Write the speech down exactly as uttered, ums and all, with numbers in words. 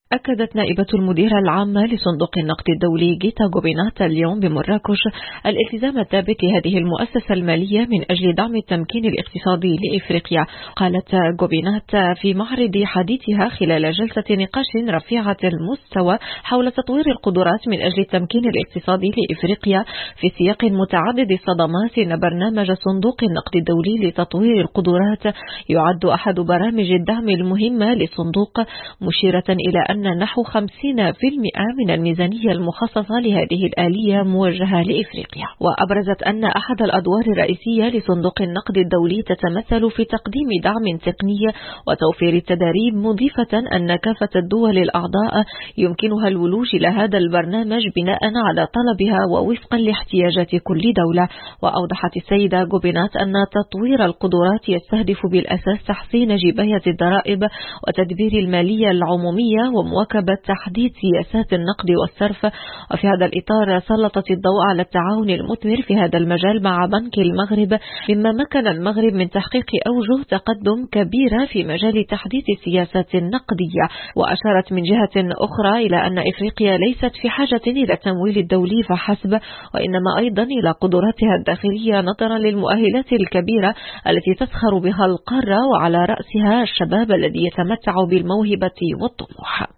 أكدت نائبة المديرة العامة لصندوق النقد الدولي جيتا جوبينات اليوم بمراكش الالتزام الثابت لهذه المؤسسة المالية من أجل دعم التمكين الاقتصادي لإفريقيا. قالت جوبينات في معرض حديثها خلال جلسة نقاش رفيعة المستوى حول تطوير القدرات من أجل التمكين الاقتصادي لإفريقيا في سياق متعدد الصدمات، إن برنامج صندوق النقد الدولي لتطوير القدرات يعد أحد برامج الدعم المهمة للصندوق، مشيرة إلى أن أن نحو خمسين بالمئة من الميزانية المخصصة لهذه الآلية موجهة لإفريقيا. وأبرزت أن أحد الأدوار الرئيسية لصندوق النقد الدولي تتمثل في تقديم دعم تقني وتوفير التدريب، مضيفة أن كافة الدول الأعضاء يمكنها الولوج إلى هذا البرنامج بناء على طلبها ووفقا لاحتياجات كل دولة. وأوضحت السيدة جوبينات أن تطوير القدرات يستهدف بالأساس تحسين جباية الضرائب وتدبير المالية العمومية ومواكبة تحديد سياسات النقد والصرف. وفي هذا الإطار سلطت الضوء على التعاون المثمر في هذا المجال مع بنك المغرب، مما مكن المغرب من تحقيق أوجه تقدم كبيرة في مجال تحديث السياسات النقدية. وأشارت من جهة أخرى إلى أن إفريقيا ليست في حاجة إلى التمويل الدولي فحسب، وإنما أيضا إلى قدراتها الداخلية نظرا للمؤهلات الكبيرة التي تسخر بها القارة، وعلى رأسها الشباب الذي يتمتع بالموهبة والطموح.